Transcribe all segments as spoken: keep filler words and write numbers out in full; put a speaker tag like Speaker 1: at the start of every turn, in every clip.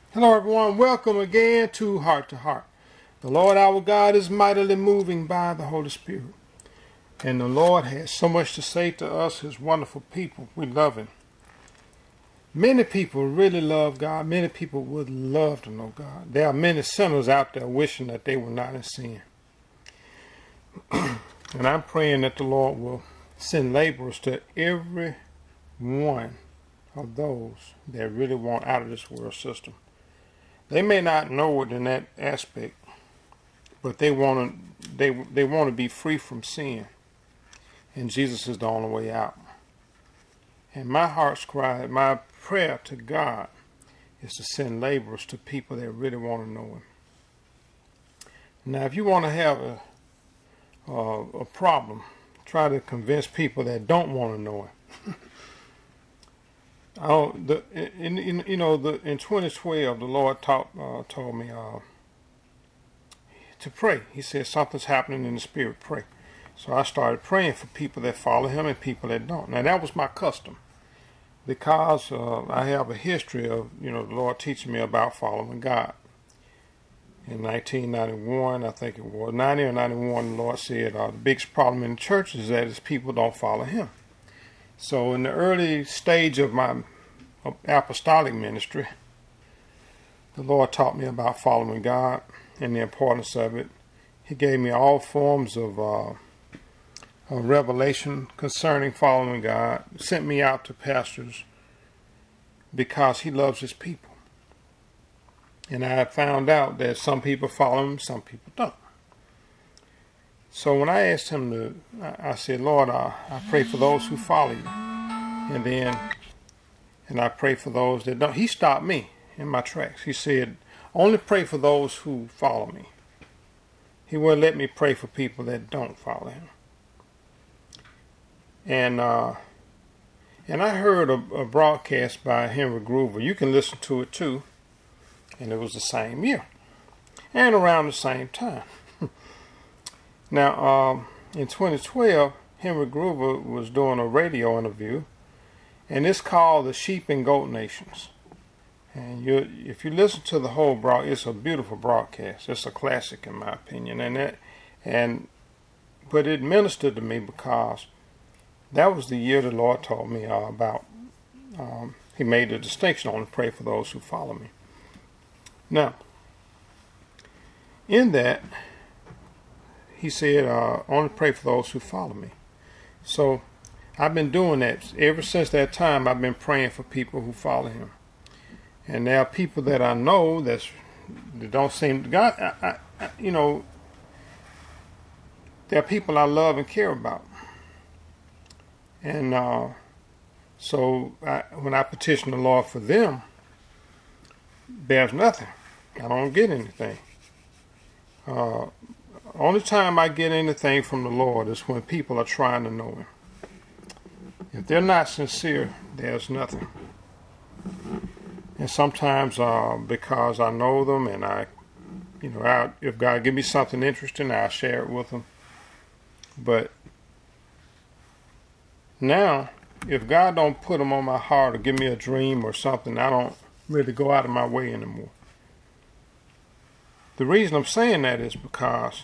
Speaker 1: Hello everyone, welcome again to Heart to Heart. The Lord our God is mightily moving by the Holy Spirit. And the Lord has so much to say to us, his wonderful people. We love him. Many people really love God. Many people would love to know God. There are many sinners out there wishing that they were not in sin. And I'm praying that the Lord will send laborers to every one of those that really want out of this world system. They may not know it in that aspect, but they want to they they want to be free from sin, and Jesus is the only way out. And my heart's cry, my prayer to God, is to send laborers to people that really want to know Him. Now, if you want to have a uh, a problem, try to convince people that don't want to know Him. I don't, the, in, in, you know, the, in twenty twelve, the Lord taught, uh, told me uh, to pray. He said, something's happening in the spirit, pray. So I started praying for people that follow him and people that don't. Now, that was my custom because uh, I have a history of, you know, the Lord teaching me about following God. In nineteen ninety-one, I think it was, ninety or ninety-one, the Lord said, uh, the biggest problem in the church is that is people don't follow him. So in the early stage of my apostolic ministry, the Lord taught me about following God and the importance of it. He gave me all forms of, uh, of revelation concerning following God, sent me out to pastors because he loves his people. And I found out that some people follow him, some people don't. So when I asked him to, I said, Lord, I, I pray for those who follow you. And then, and I pray for those that don't. He stopped me in my tracks. He said, only pray for those who follow me. He wouldn't let me pray for people that don't follow him. And uh, and I heard a, a broadcast by Henry Groover. You can listen to it too. And it was the same year. And around the same time. Now, um, in twenty twelve, Henry Groover was doing a radio interview, and it's called The Sheep and Goat Nations. And you, if you listen to the whole broad, it's a beautiful broadcast. It's a classic, in my opinion. And that, and but it ministered to me because that was the year the Lord told me uh, about. Um, he made the distinction on to pray for those who follow me. Now, in that, he said, uh, only pray for those who follow me. So I've been doing that. Ever since that time, I've been praying for people who follow him. And there are people that I know that's, that don't seem to God. I, I, I, you know, there are people I love and care about. And uh, so I, when I petition the Lord for them, there's nothing. I don't get anything. Uh, Only time I get anything from the Lord is when people are trying to know him. If they're not sincere, there's nothing. And sometimes uh, because I know them and I, you know, I, if God give me something interesting, I'll share it with them. But now, if God don't put them on my heart or give me a dream or something, I don't really go out of my way anymore. The reason I'm saying that is because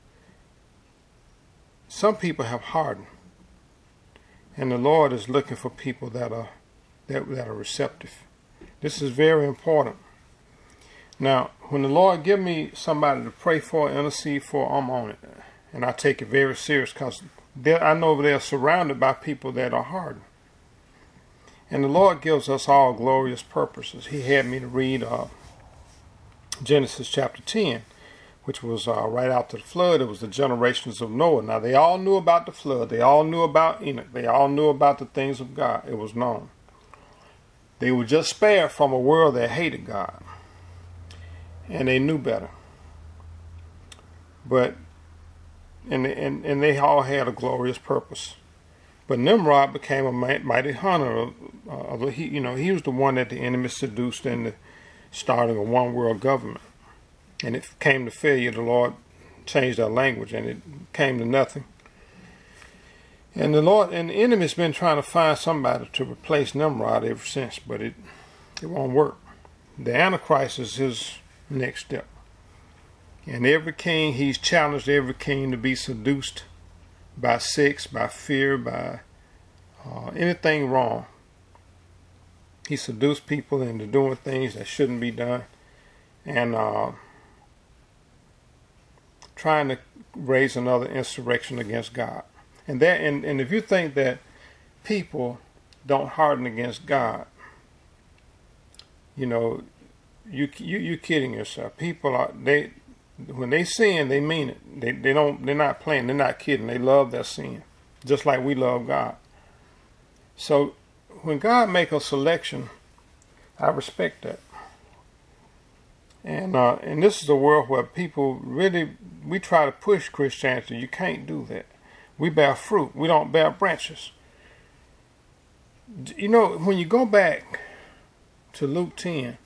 Speaker 1: some people have hardened, and the Lord is looking for people that are that, that are receptive. This is very important. Now, when the Lord give me somebody to pray for, intercede for, I'm on it, and I take it very serious because I know they're surrounded by people that are hardened. And the Lord gives us all glorious purposes. He had me to read uh, Genesis chapter ten. Which was uh, right after the flood. It was the generations of Noah. Now, they all knew about the flood. They all knew about Enoch. They all knew about the things of God. It was known. They were just spared from a world that hated God. And they knew better. But, and, and, and they all had a glorious purpose. But Nimrod became a mighty hunter. Uh, he, you know, he was the one that the enemy seduced into starting a one world government. And it came to failure. The Lord changed our language, and it came to nothing. And the Lord and the enemy's been trying to find somebody to replace Nimrod ever since, but it it won't work. The Antichrist is his next step. And every king, he's challenged every king to be seduced by sex, by fear, by uh, anything wrong. He seduced people into doing things that shouldn't be done, and uh, trying to raise another insurrection against God. And that, and, and if you think that people don't harden against God, you know, you you you're kidding yourself. People are they when they sin, they mean it. They they don't they're not playing. They're not kidding. They love their sin, just like we love God. So when God make a selection, I respect that. And uh, and this is a world where people really, we try to push Christianity. You can't do that. We bear fruit. We don't bear branches. You know, when you go back to Luke ten,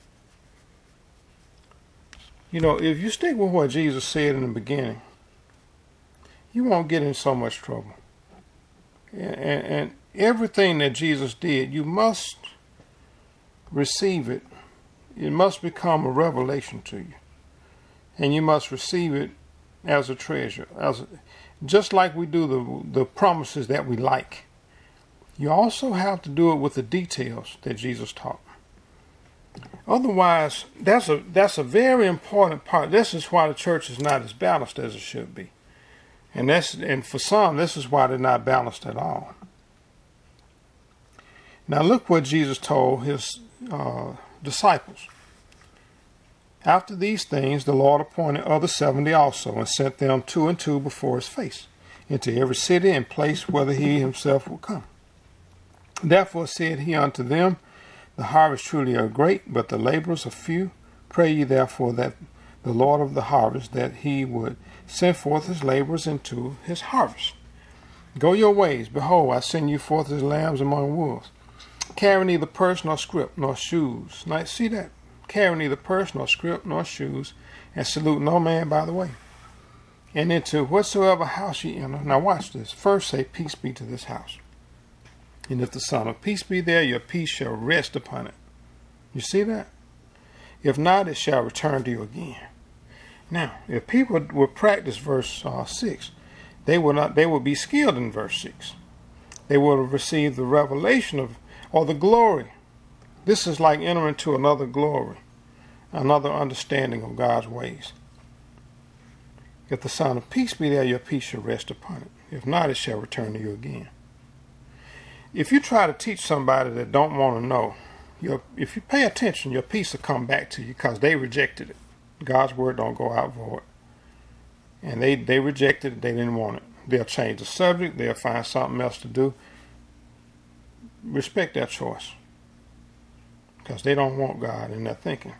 Speaker 1: you know, if you stick with what Jesus said in the beginning, you won't get in so much trouble. And, and, and everything that Jesus did, you must receive it. It must become a revelation to you. And you must receive it as a treasure. As a, just like we do the, the promises that we like. You also have to do it with the details that Jesus taught. Otherwise, that's a that's a very important part. This is why the church is not as balanced as it should be. And that's and for some, this is why they're not balanced at all. Now look what Jesus told his uh, disciples. After these things, the Lord appointed other seventy also, and sent them two and two before his face, into every city and place whither he himself would come. Therefore said he unto them, the harvest truly are great, but the laborers are few. Pray ye therefore that the Lord of the harvest, that he would send forth his laborers into his harvest. Go your ways. Behold, I send you forth as lambs among wolves. Carry neither purse nor scrip nor shoes. Now see that? Carry neither purse nor scrip nor shoes, and salute no man by the way. And into whatsoever house ye enter. Now watch this. First say, peace be to this house. And if the Son of Peace be there, your peace shall rest upon it. You see that? If not, it shall return to you again. Now, if people would practice verse uh, six, they will not. They will be skilled in verse six. They will have received the revelation of, or the glory. This is like entering to another glory, another understanding of God's ways. If the Son of Peace be there, your peace shall rest upon it. If not, it shall return to you again. If you try to teach somebody that don't want to know, your, if you pay attention, your peace will come back to you because they rejected it. God's word don't go out void. And they, they rejected it. They didn't want it. They'll change the subject. They'll find something else to do. Respect their choice because they don't want God in their thinking.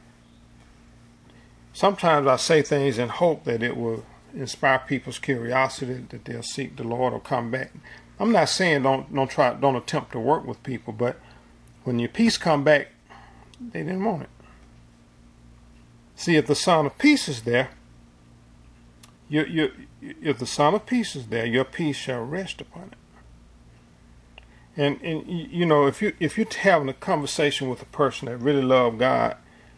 Speaker 1: Sometimes I say things in hope that it will inspire people's curiosity, that they'll seek the Lord or come back. I'm not saying don't don't try don't attempt to work with people, but when your peace come back, they didn't want it. See, if the Son of Peace is there, you you if the Son of Peace is there, your peace shall rest upon it. And and you know, if you if you're having a conversation with a person that really loves God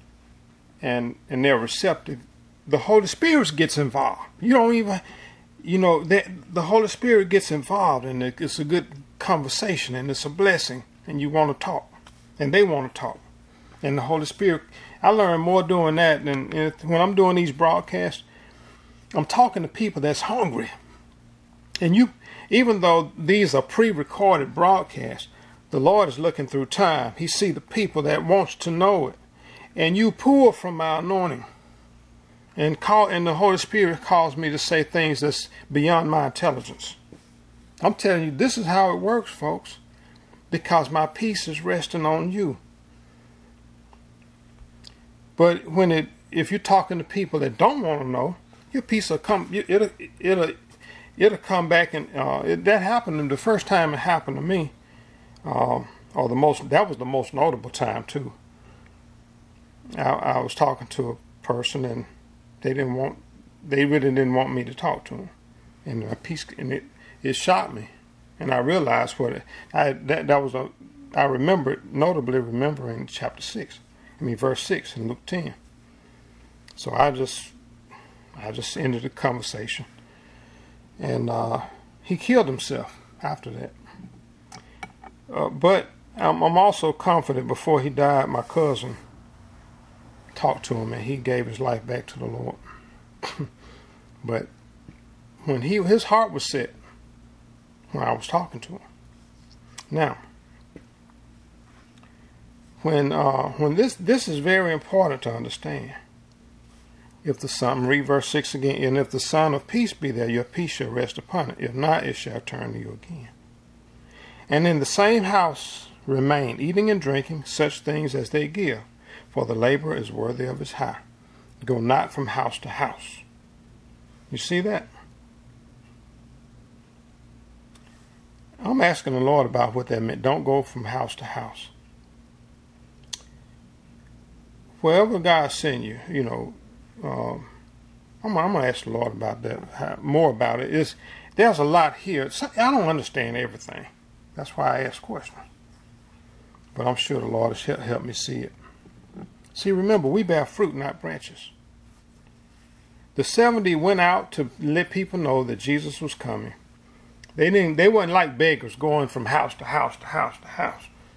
Speaker 1: and and they're receptive, the Holy Spirit gets involved. You don't even You know, that the Holy Spirit gets involved, and it's a good conversation, and it's a blessing, and you want to talk, and they want to talk. And the Holy Spirit, I learn more doing that than when I'm doing these broadcasts. I'm talking to people that's hungry. And you, even though these are pre-recorded broadcasts, the Lord is looking through time. He sees the people that wants to know it. And you pour from my anointing. And call, and the Holy Spirit calls me to say things that's beyond my intelligence. I'm telling you, this is how it works, folks. Because my peace is resting on you. But when it, if you're talking to people that don't want to know, your peace will come. It'll, it'll, it'll come back, and uh, it, that happened. And the first time it happened to me, uh, or the most, that was the most notable time too. I, I was talking to a person, and They didn't want, they really didn't want me to talk to them, and my peace, and it, it shocked me, and I realized what it, I that that was a, I remembered, notably remembering chapter six, I mean, verse six in Luke ten. So I just, I just ended the conversation, and uh, he killed himself after that. Uh, but I'm, I'm also confident before he died, my cousin talked to him and he gave his life back to the Lord. But when he his heart was set when I was talking to him. Now, when uh, when this this is very important to understand. If the Son, read verse six again, and if the Son of peace be there, your peace shall rest upon it. If not, it shall turn to you again. And in the same house remain, eating and drinking such things as they give, for the laborer is worthy of his hire. Go not from house to house. You see that? I'm asking the Lord about what that meant. Don't go from house to house. Wherever God send you, you know, um, I'm, I'm going to ask the Lord about that, how, more about it. Is there's a lot here. So, I don't understand everything. That's why I ask questions. But I'm sure the Lord has helped me see it. See, remember, we bear fruit, not branches. The seventy went out to let people know that Jesus was coming. They didn't. They weren't like beggars going from house to house to house to house.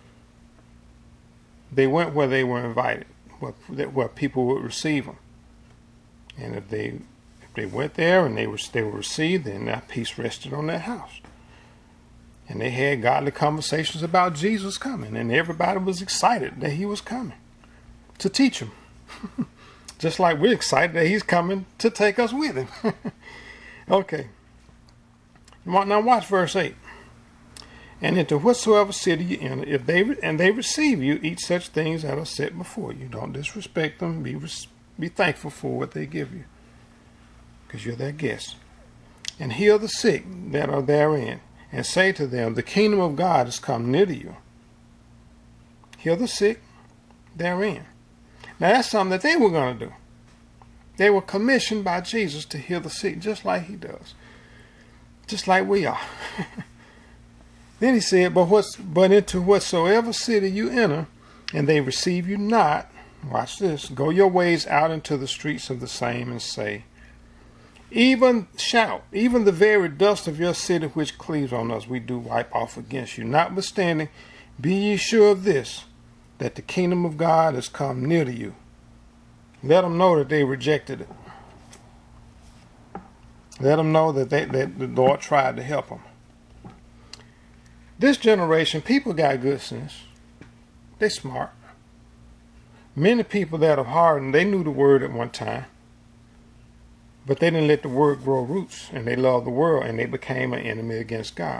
Speaker 1: They went where they were invited, where, where people would receive them. And if they if they went there and they were they were received, then that peace rested on that house. And they had godly conversations about Jesus coming, and everybody was excited that he was coming to teach them. Just like we're excited that he's coming to take us with him. Okay. Now watch verse eight. And into whatsoever city you enter, if they and they receive you, eat such things that are set before you. Don't disrespect them. Be be thankful for what they give you, because you're their guest. And heal the sick that are therein, and say to them, the kingdom of God is come near to you. Heal the sick therein. Now that's something that they were going to do. They were commissioned by Jesus to heal the sick, just like he does. Just like we are. Then he said, but what's but into whatsoever city you enter, and they receive you not, watch this, go your ways out into the streets of the same, and say, even shout, even the very dust of your city which cleaves on us, we do wipe off against you. Notwithstanding, be ye sure of this, that the kingdom of God has come near to you. Let them know that they rejected it. Let them know that, they, that the Lord tried to help them. This generation, people got good sense. They smart. Many people that have hardened, they knew the word at one time, but they didn't let the word grow roots, and they loved the world, and they became an enemy against God.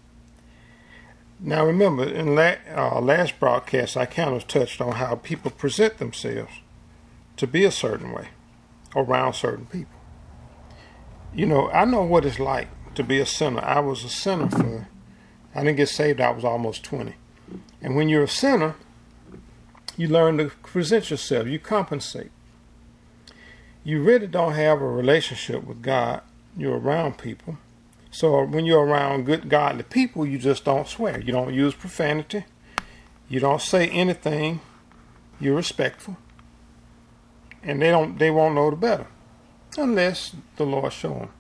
Speaker 1: Now remember, in la uh, last broadcast, I kind of touched on how people present themselves to be a certain way around certain people. You know, I know what it's like to be a sinner. I was a sinner for, I didn't get saved, I was almost twenty. And when you're a sinner, you learn to present yourself, you compensate. You really don't have a relationship with God. You're around people. So when you're around good, godly people, you just don't swear. You don't use profanity. You don't say anything. You're respectful. And they don't. They won't know the better. Unless the Lord show them.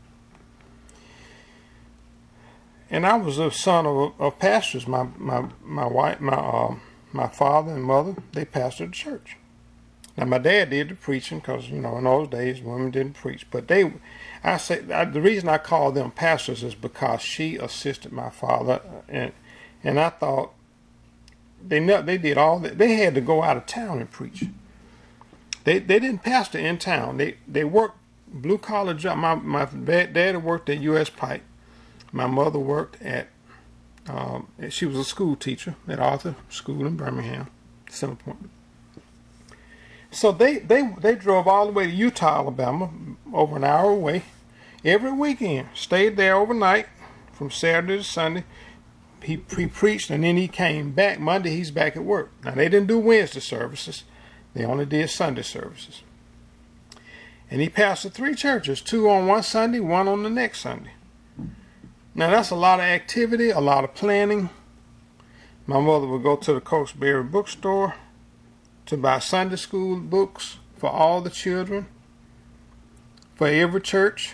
Speaker 1: And I was a son of, of pastors. My my my wife, my uh, my father and mother, they pastored the church. Now my dad did the preaching because, you know, in those days women didn't preach. But they, I say I, the reason I call them pastors is because she assisted my father, and and I thought they they did all that. They had to go out of town and preach. They they didn't pastor in town. They they worked blue collar job. My my dad worked at U S Pipe. My mother worked at. Um, she was a school teacher at Arthur School in Birmingham, Center Point. So they, they, they drove all the way to Utah, Alabama, over an hour away, every weekend. Stayed there overnight from Saturday to Sunday. He, he preached, and then he came back. Monday, he's back at work. Now, they didn't do Wednesday services. They only did Sunday services. And he pastored three churches, two on one Sunday, one on the next Sunday. Now, that's a lot of activity, a lot of planning. My mother would go to the Cokesbury bookstore to buy Sunday school books for all the children, for every church.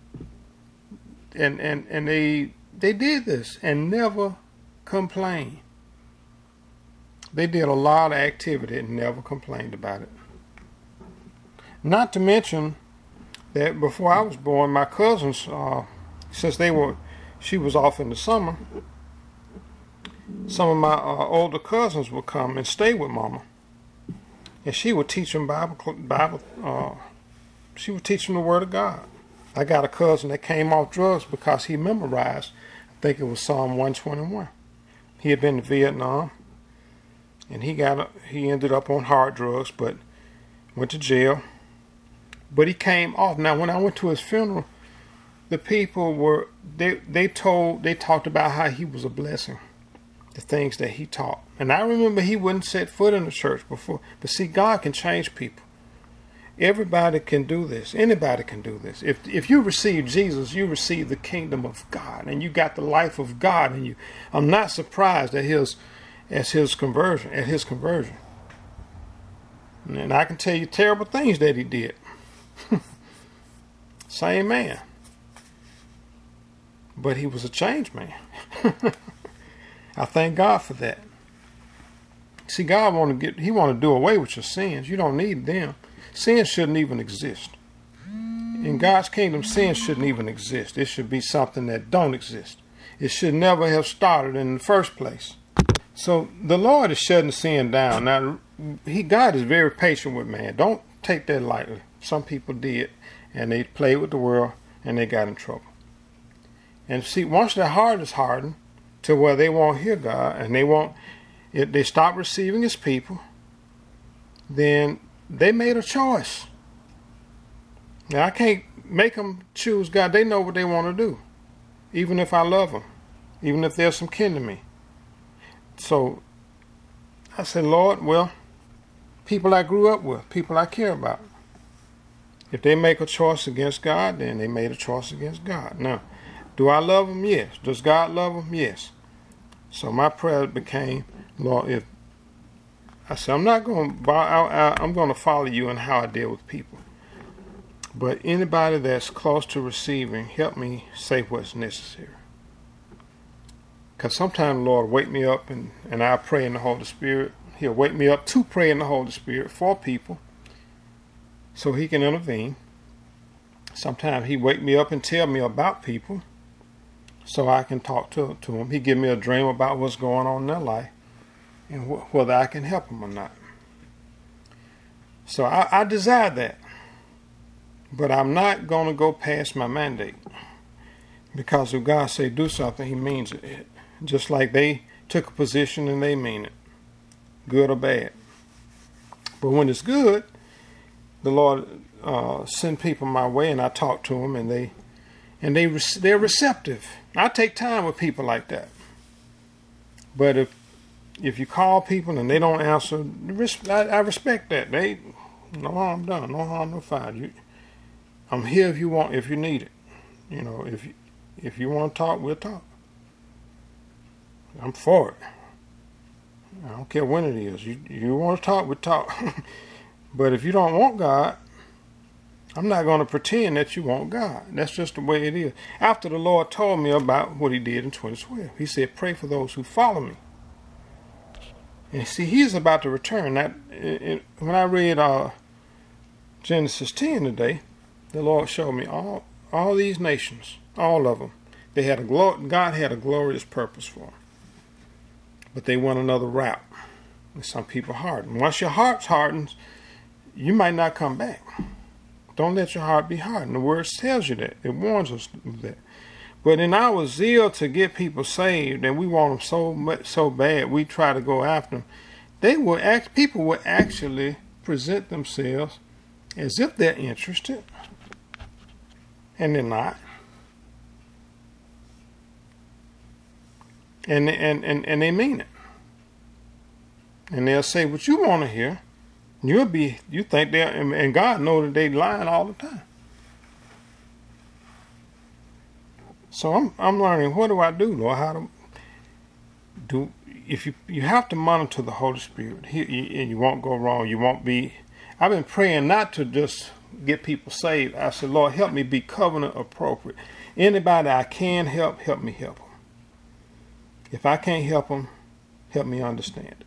Speaker 1: And, and, and they they did this and never complained. They did a lot of activity and never complained about it. Not to mention that before I was born, my cousins, uh, since they were, she was off in the summer, some of my uh, older cousins would come and stay with Mama, and she would teach them Bible. Bible. Uh, she would teach them the Word of God. I got a cousin that came off drugs because he memorized, I think it was Psalm one twenty-one. He had been to Vietnam, and he got a, he ended up on hard drugs, but went to jail. But he came off. Now, when I went to his funeral, the people were they they told they talked about how he was a blessing, the things that he taught. And I remember he wouldn't set foot in the church before. But see, God can change people. Everybody can do this. Anybody can do this. If if you receive Jesus, you receive the kingdom of God, and you got the life of God in you. I'm not surprised at his at his conversion, at his conversion. And I can tell you terrible things that he did. Same man. But he was a changed man. I thank God for that. See, God want to get he want to do away with your sins. You don't need them. Sin shouldn't even exist. In God's kingdom, sin shouldn't even exist. It should be something that don't exist. It should never have started in the first place. So the Lord is shutting sin down. Now, he God is very patient with man. Don't take that lightly. Some people did, and they played with the world, and they got in trouble. And see, once their heart is hardened to where they won't hear God, and they won't, if they stop receiving his people, then they made a choice. Now, I can't make them choose God. They know what they want to do, even if I love them, even if they're some kin to me. So I said, Lord, well, people I grew up with, people I care about, if they make a choice against God, then they made a choice against God. Now, do I love them? Yes. Does God love them? Yes. So my prayer became, Lord, if I said, I'm not going to, I'm going to follow you in how I deal with people. But anybody that's close to receiving, help me say what's necessary. Because sometimes the Lord wake me up and, and I pray in the Holy Spirit. He'll wake me up to pray in the Holy Spirit for people so he can intervene. Sometimes he wake me up and tell me about people so I can talk to, to them. He give me a dream about what's going on in their life and wh- whether I can help them or not. So I, I desire that. But I'm not going to go past my mandate. Because if God say do something, he means it. Just like they took a position and they mean it. Good or bad. But when it's good, the Lord uh, send people my way and I talk to them and they and they they're receptive. I take time with people like that. But if if you call people and they don't answer, I, I respect that. They no harm done, no harm, no foul. You, I'm here if you want, if you need it. You know, if you, if you want to talk, we'll talk. I'm for it. I don't care when it is. You you want to talk, we'll talk. But if you don't want God, I'm not going to pretend that you want God. That's just the way it is. After the Lord told me about what he did in twenty twelve, he said, pray for those who follow me. And see, he's about to return. That it, when I read uh, Genesis ten today, the Lord showed me all all these nations, all of them. They had a glo- God had a glorious purpose for them, but they went another route. And some people harden. Once your heart's hardened, you might not come back. Don't let your heart be hardened. The word tells you that. It warns us of that. But in our zeal to get people saved, and we want them so much, so bad, we try to go after them. They will act. People will actually present themselves as if they're interested, and they're not. And and and and they mean it. And they'll say what you want to hear. You'll be, you think they're, and God knows that they lying all the time. So I'm I'm learning, what do I do, Lord? How do, do if you you have to monitor the Holy Spirit, he, you, and you won't go wrong. You won't be. I've been praying not to just get people saved. I said, Lord, help me be covenant appropriate. Anybody I can help, help me help them. If I can't help them, help me understand it.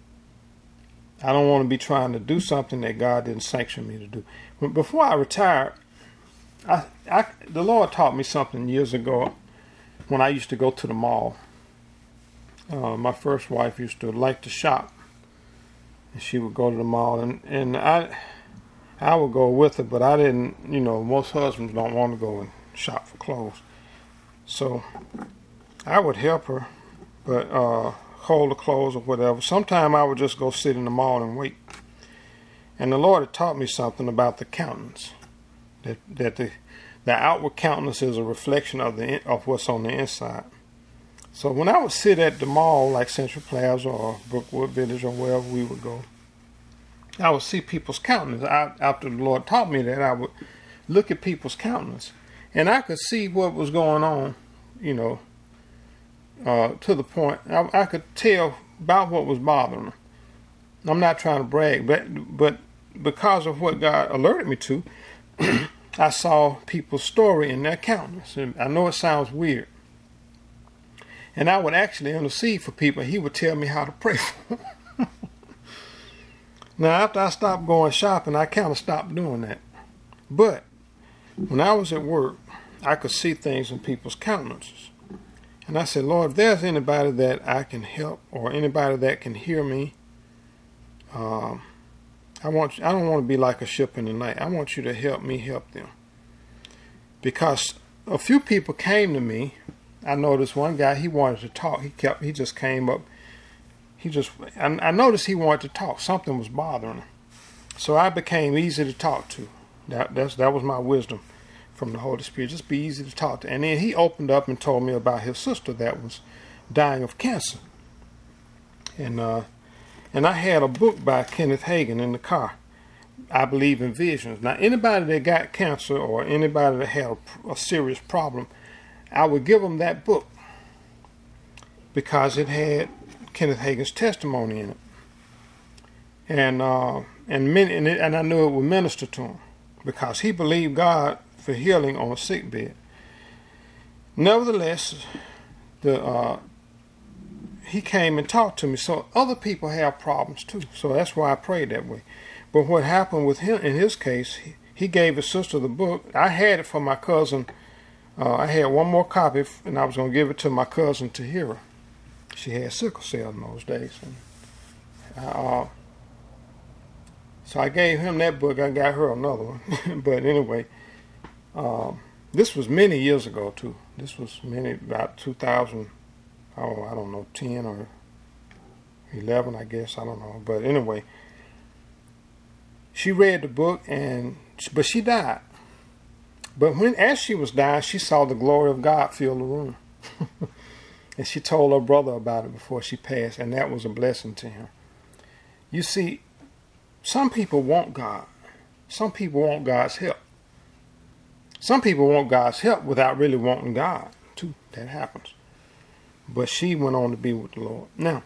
Speaker 1: I don't want to be trying to do something that God didn't sanction me to do. Before I retired, I, I, the Lord taught me something years ago when I used to go to the mall. Uh, my first wife used to like to shop, and she would go to the mall, and, and I I would go with her, but I didn't, you know, most husbands don't want to go and shop for clothes. So I would help her, but uh, hold the clothes or whatever. Sometimes I would just go sit in the mall and wait. And the Lord had taught me something about the countenance, that that the the outward countenance is a reflection of the of what's on the inside. So when I would sit at the mall, like Central Plaza or Brookwood Village or wherever we would go, I would see people's countenance. I, after the Lord taught me that, I would look at people's countenance, and I could see what was going on, you know, uh, to the point I, I could tell about what was bothering them. I'm not trying to brag, but but because of what God alerted me to, I saw people's story in their countenance. And I know it sounds weird. And I would actually intercede for people. He would tell me how to pray for them. Now, after I stopped going shopping, I kind of stopped doing that. But when I was at work, I could see things in people's countenances. And I said, Lord, if there's anybody that I can help or anybody that can hear me, um, I want I don't want to be like a ship in the night. I want you to help me help them. Because a few people came to me. I noticed one guy, he wanted to talk. He kept, he just came up. He just, I, I noticed he wanted to talk. Something was bothering him. So I became easy to talk to. That that's, that was my wisdom from the Holy Spirit. Just be easy to talk to. And then he opened up and told me about his sister that was dying of cancer. And uh, and I had a book by Kenneth Hagin in the car. I believe in visions. Now, anybody that got cancer or anybody that had a, a serious problem, I would give them that book because it had Kenneth Hagin's testimony in it, and uh, and many, and, it, and I knew it would minister to him because he believed God for healing on a sick bed. Nevertheless, the uh, he came and talked to me. So other people have problems too. So that's why I prayed that way. But what happened with him in his case, he, he gave his sister the book. I had it for my cousin. Uh, I had one more copy, and I was going to give it to my cousin Tahira. She had sickle cell in those days. And I, uh, so I gave him that book. I got her another one. But anyway, um, this was many years ago, too. This was many, about two thousand, oh, I don't know, ten or eleven, I guess. I don't know. But anyway, she read the book, and but she died. But when, as she was dying, she saw the glory of God fill the room. And she told her brother about it before she passed, and that was a blessing to him. You see, some people want God. Some people want God's help. Some people want God's help without really wanting God, too. That happens. But she went on to be with the Lord. Now,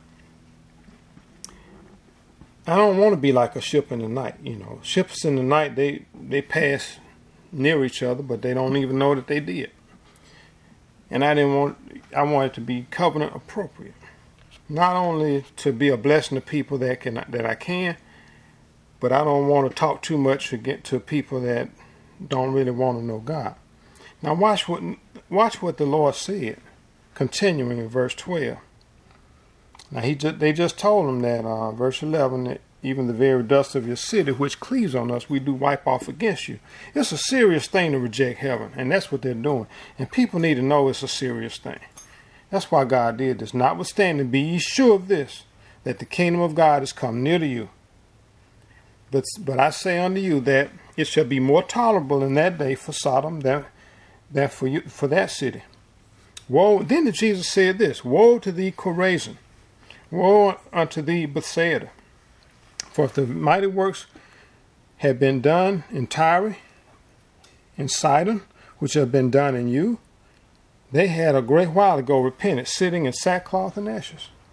Speaker 1: I don't want to be like a ship in the night, you know. Ships in the night, they, they pass near each other, but they don't even know that they did. And I didn't want, I wanted to be covenant appropriate. Not only to be a blessing to people that can that I can, but I don't want to talk too much to get to people that don't really want to know God. Now watch what watch what the Lord said, continuing in verse twelve. Now he just, they just told him that uh, verse eleven, that even the very dust of your city, which cleaves on us, we do wipe off against you. It's a serious thing to reject heaven, and that's what they're doing. And people need to know it's a serious thing. That's why God did this. Notwithstanding, be ye sure of this, that the kingdom of God is come near to you. But but I say unto you that it shall be more tolerable in that day for Sodom than, than for you for that city. Woe! Then Jesus said this: Woe to thee, Chorazin! Woe unto thee, Bethsaida! For if the mighty works had been done in Tyre and Sidon, which have been done in you, they had a great while ago repented, sitting in sackcloth and ashes.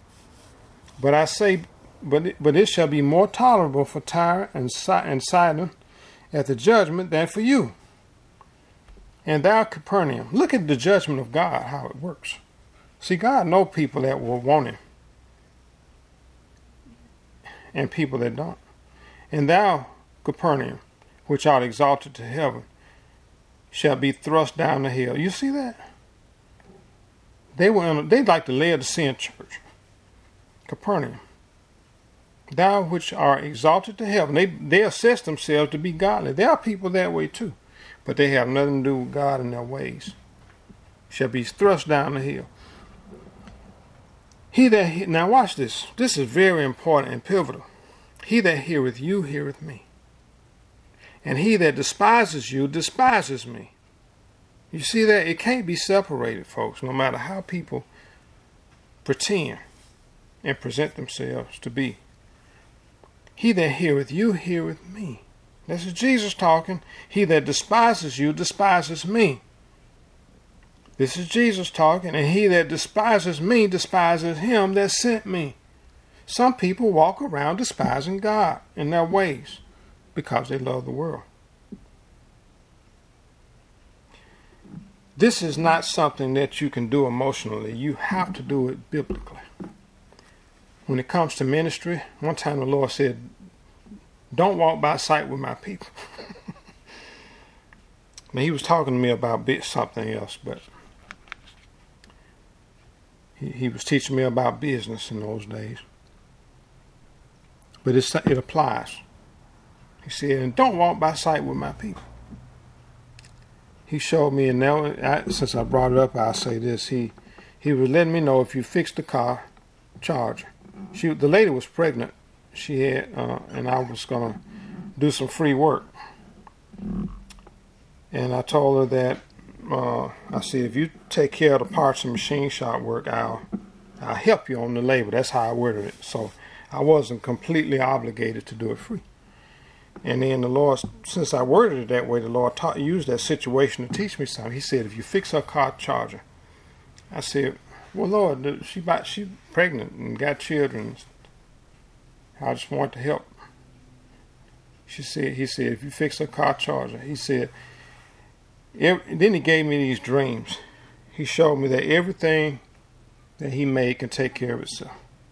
Speaker 1: But I say, but it, but it shall be more tolerable for Tyre and, Si- and Sidon at the judgment than for you. And thou, Capernaum, look at the judgment of God, how it works. See, God knows people that will want him and people that don't. And thou, Capernaum, which art exalted to heaven, shall be thrust down the hill. You see that? They were in a, they'd like to Laodicean church. Capernaum, thou which art exalted to heaven. They they assess themselves to be godly. There are people that way too, but they have nothing to do with God and their ways. Shall be thrust down the hill. He that now watch this. This is very important and pivotal. He that heareth you heareth me, and he that despises you despises me. You see that? It can't be separated, folks, no matter how people pretend and present themselves to be. He that heareth you heareth me. This is Jesus talking. He that despises you despises me. This is Jesus talking. And he that despises me despises him that sent me. Some people walk around despising God in their ways because they love the world. This is not something that you can do emotionally. You have to do it biblically. When it comes to ministry, one time the Lord said, don't walk by sight with my people. Now, he was talking to me about something else, but he, he was teaching me about business in those days. But it's, it applies. He said, and don't walk by sight with my people. He showed me, and now, I, since I brought it up, I'll say this. He he was letting me know if you fix the car, charge her. She, the lady was pregnant. She had, uh, and I was going to do some free work. And I told her that, uh, I said, if you take care of the parts and machine shop work, I'll, I'll help you on the labor. That's how I worded it. So I wasn't completely obligated to do it free. And then the Lord, since I worded it that way, the Lord taught, used that situation to teach me something. He said, if you fix her car, charge her. I said, well, Lord, she about, she pregnant and got children. I just want to help. She said, he said, if you fix her car, charge her. He said, every, then he gave me these dreams. He showed me that everything that he made can take care of itself.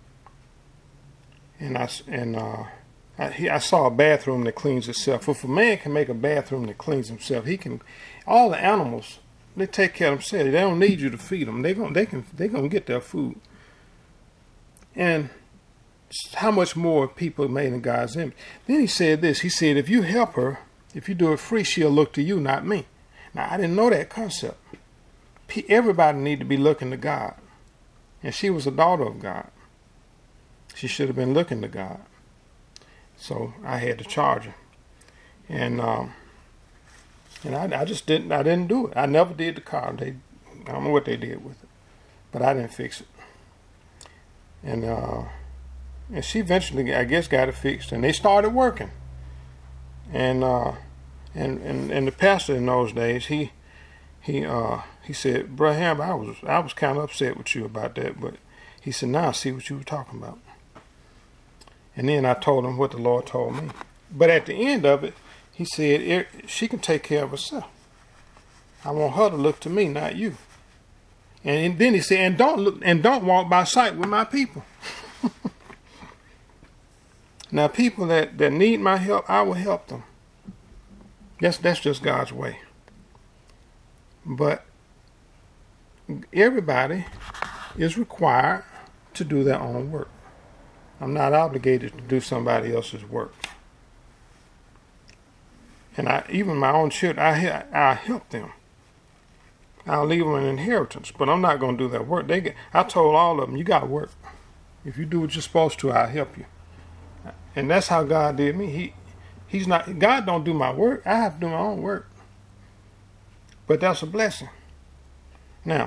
Speaker 1: And I, and, uh, I, he, I saw a bathroom that cleans itself. If a man can make a bathroom that cleans himself, he can. All the animals, they take care of themselves. They don't need you to feed them. They gon' they can they gonna get their food. And how much more people made in God's image? Then he said this. He said, if you help her, if you do it free, she'll look to you, not me. Now I didn't know that concept. Everybody need to be looking to God, and she was a daughter of God. She should have been looking to God. So I had to charge her, and um, and I, I just didn't. I didn't do it. I never did the car. They, I don't know what they did with it, but I didn't fix it. And uh, and she eventually, I guess, got it fixed, and they started working. And uh, and and and the pastor in those days, he he uh, he said, Brother Ham, I was I was kind of upset with you about that, but he said, now I see what you were talking about. And then I told him what the Lord told me. But at the end of it, he said, it, she can take care of herself. I want her to look to me, not you. And then he said, and don't look, and don't walk by sight with my people. Now, people that, that need my help, I will help them. That's that's just God's way. But everybody is required to do their own work. I'm not obligated to do somebody else's work. And I, even my own children, I, I help them. I'll leave them an inheritance, but I'm not going to do that work. They get, I told all of them, you got to work. If you do what you're supposed to, I'll help you. And that's how God did me. He, he's not. God don't do my work. I have to do my own work. But that's a blessing. Now,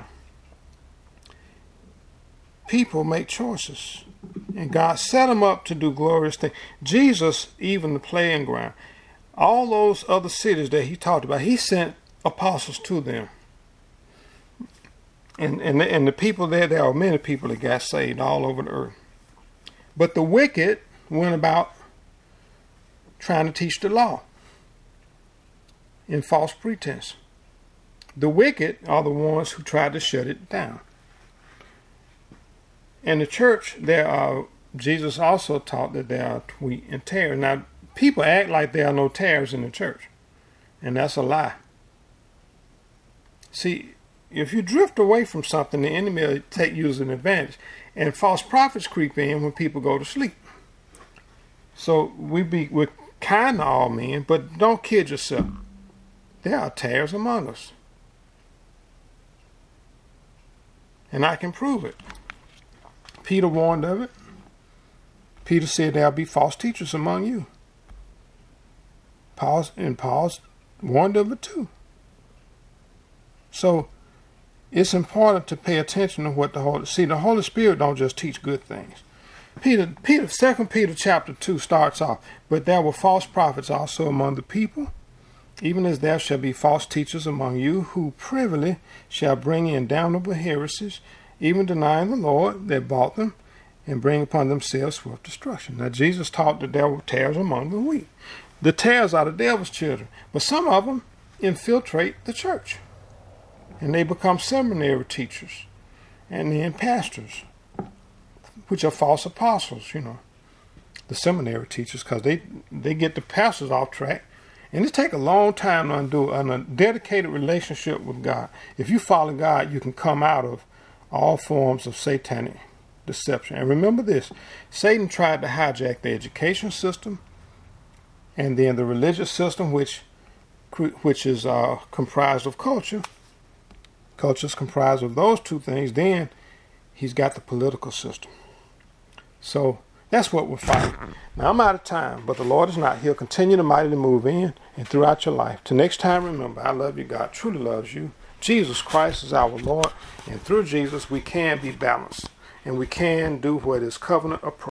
Speaker 1: people make choices. And God set them up to do glorious things. Jesus, even the playing ground, all those other cities that he talked about, he sent apostles to them. And and and the people there, there are many people that got saved all over the earth. But the wicked went about trying to teach the law in false pretense. The wicked are the ones who tried to shut it down. In the church, there are, Jesus also taught that there are wheat and tares. Now, people act like there are no tares in the church, and that's a lie. See, if you drift away from something, the enemy will take you as an advantage, and false prophets creep in when people go to sleep. So we be we're kind to all men, but don't kid yourself. There are tares among us, and I can prove it. Peter warned of it. Peter said there'll be false teachers among you. Paul and Paul's warned of it too. So it's important to pay attention to what the Holy see. The Holy Spirit don't just teach good things. Peter, Peter, Second Peter chapter two starts off, but there were false prophets also among the people, even as there shall be false teachers among you, who privily shall bring in damnable heresies, even denying the Lord that bought them, and bring upon themselves swift destruction. Now Jesus taught that there were tares among the wheat. The tares are the devil's children, but some of them infiltrate the church, and they become seminary teachers, and then pastors, which are false apostles, you know, the seminary teachers, because they, they get the pastors off track. And it takes a long time to undo it. A dedicated relationship with God. If you follow God, you can come out of all forms of satanic deception. And remember this, Satan tried to hijack the education system and then the religious system, which which is uh, comprised of culture. Culture is comprised of those two things. Then he's got the political system. So that's what we're fighting. Now I'm out of time, but the Lord is not. He'll continue to mightily move in and throughout your life. Till next time, remember, I love you. God truly loves you. Jesus Christ is our Lord, and through Jesus we can be balanced, and we can do what is covenant appropriate.